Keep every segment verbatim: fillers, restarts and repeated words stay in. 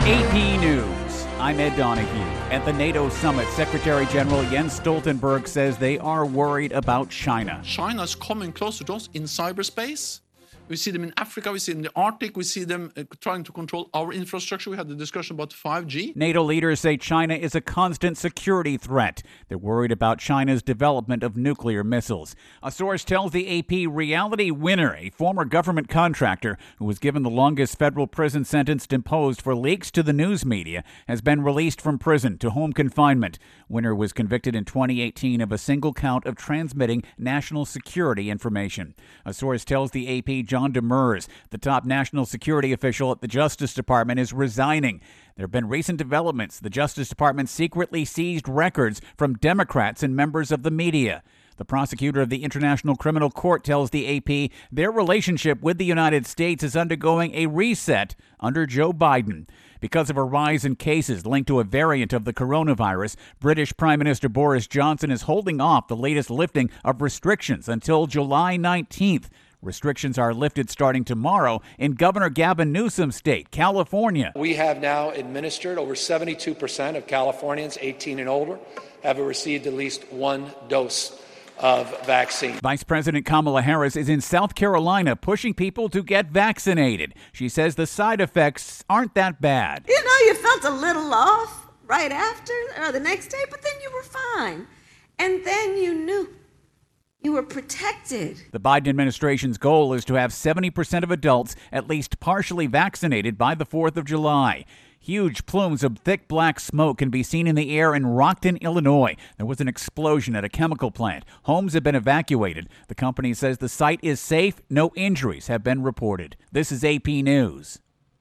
A P News. I'm Ed Donahue. At the NATO summit, Secretary General Jens Stoltenberg says they are worried about China. China is coming closer to us in cyberspace. We see them in Africa, we see them in the Arctic, we see them uh, trying to control our infrastructure. We had the discussion about five G. NATO leaders say China is a constant security threat. They're worried about China's development of nuclear missiles. A source tells the A P Reality Winner, a former government contractor who was given the longest federal prison sentence imposed for leaks to the news media, has been released from prison to home confinement. Winner was convicted in twenty eighteen of a single count of transmitting national security information. A source tells the A P John Demers, the top national security official at the Justice Department, is resigning. There have been recent developments. The Justice Department secretly seized records from Democrats and members of the media. The prosecutor of the International Criminal Court tells the A P their relationship with the United States is undergoing a reset under Joe Biden. Because of a rise in cases linked to a variant of the coronavirus, British Prime Minister Boris Johnson is holding off the latest lifting of restrictions until July nineteenth. Restrictions are lifted starting tomorrow in Governor Gavin Newsom's state, California. We have now administered over seventy-two percent of Californians eighteen and older have received at least one dose of vaccine. Vice President Kamala Harris is in South Carolina pushing people to get vaccinated. She says the side effects aren't that bad. You know, you felt a little off right after or the next day, but then you were fine. And then you knew you were protected. The Biden administration's goal is to have seventy percent of adults at least partially vaccinated by the fourth of July. Huge plumes of thick black smoke can be seen in the air in Rockton, Illinois. There was an explosion at a chemical plant. Homes have been evacuated. The company says the site is safe. No injuries have been reported. This is A P News.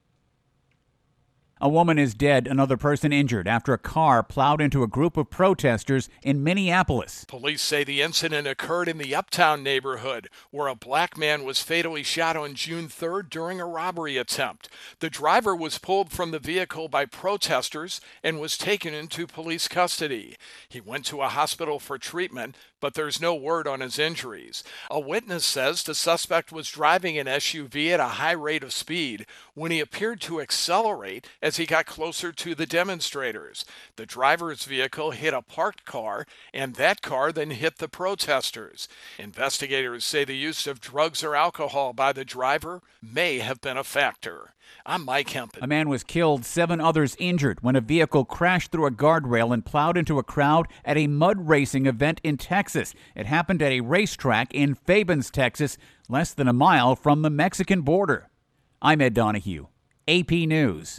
A woman is dead, another person injured after a car plowed into a group of protesters in Minneapolis. Police say the incident occurred in the Uptown neighborhood, where a black man was fatally shot on June third during a robbery attempt. The driver was pulled from the vehicle by protesters and was taken into police custody. He went to a hospital for treatment, but there's no word on his injuries. A witness says the suspect was driving an S U V at a high rate of speed when he appeared to accelerate as he got closer to the demonstrators. The driver's vehicle hit a parked car, and that car then hit the protesters. Investigators say the use of drugs or alcohol by the driver may have been a factor. I'm Mike Hempen. A man was killed, seven others injured when a vehicle crashed through a guardrail and plowed into a crowd at a mud racing event in Texas. It happened at a racetrack in Fabens, Texas, less than a mile from the Mexican border. I'm Ed Donahue, A P News.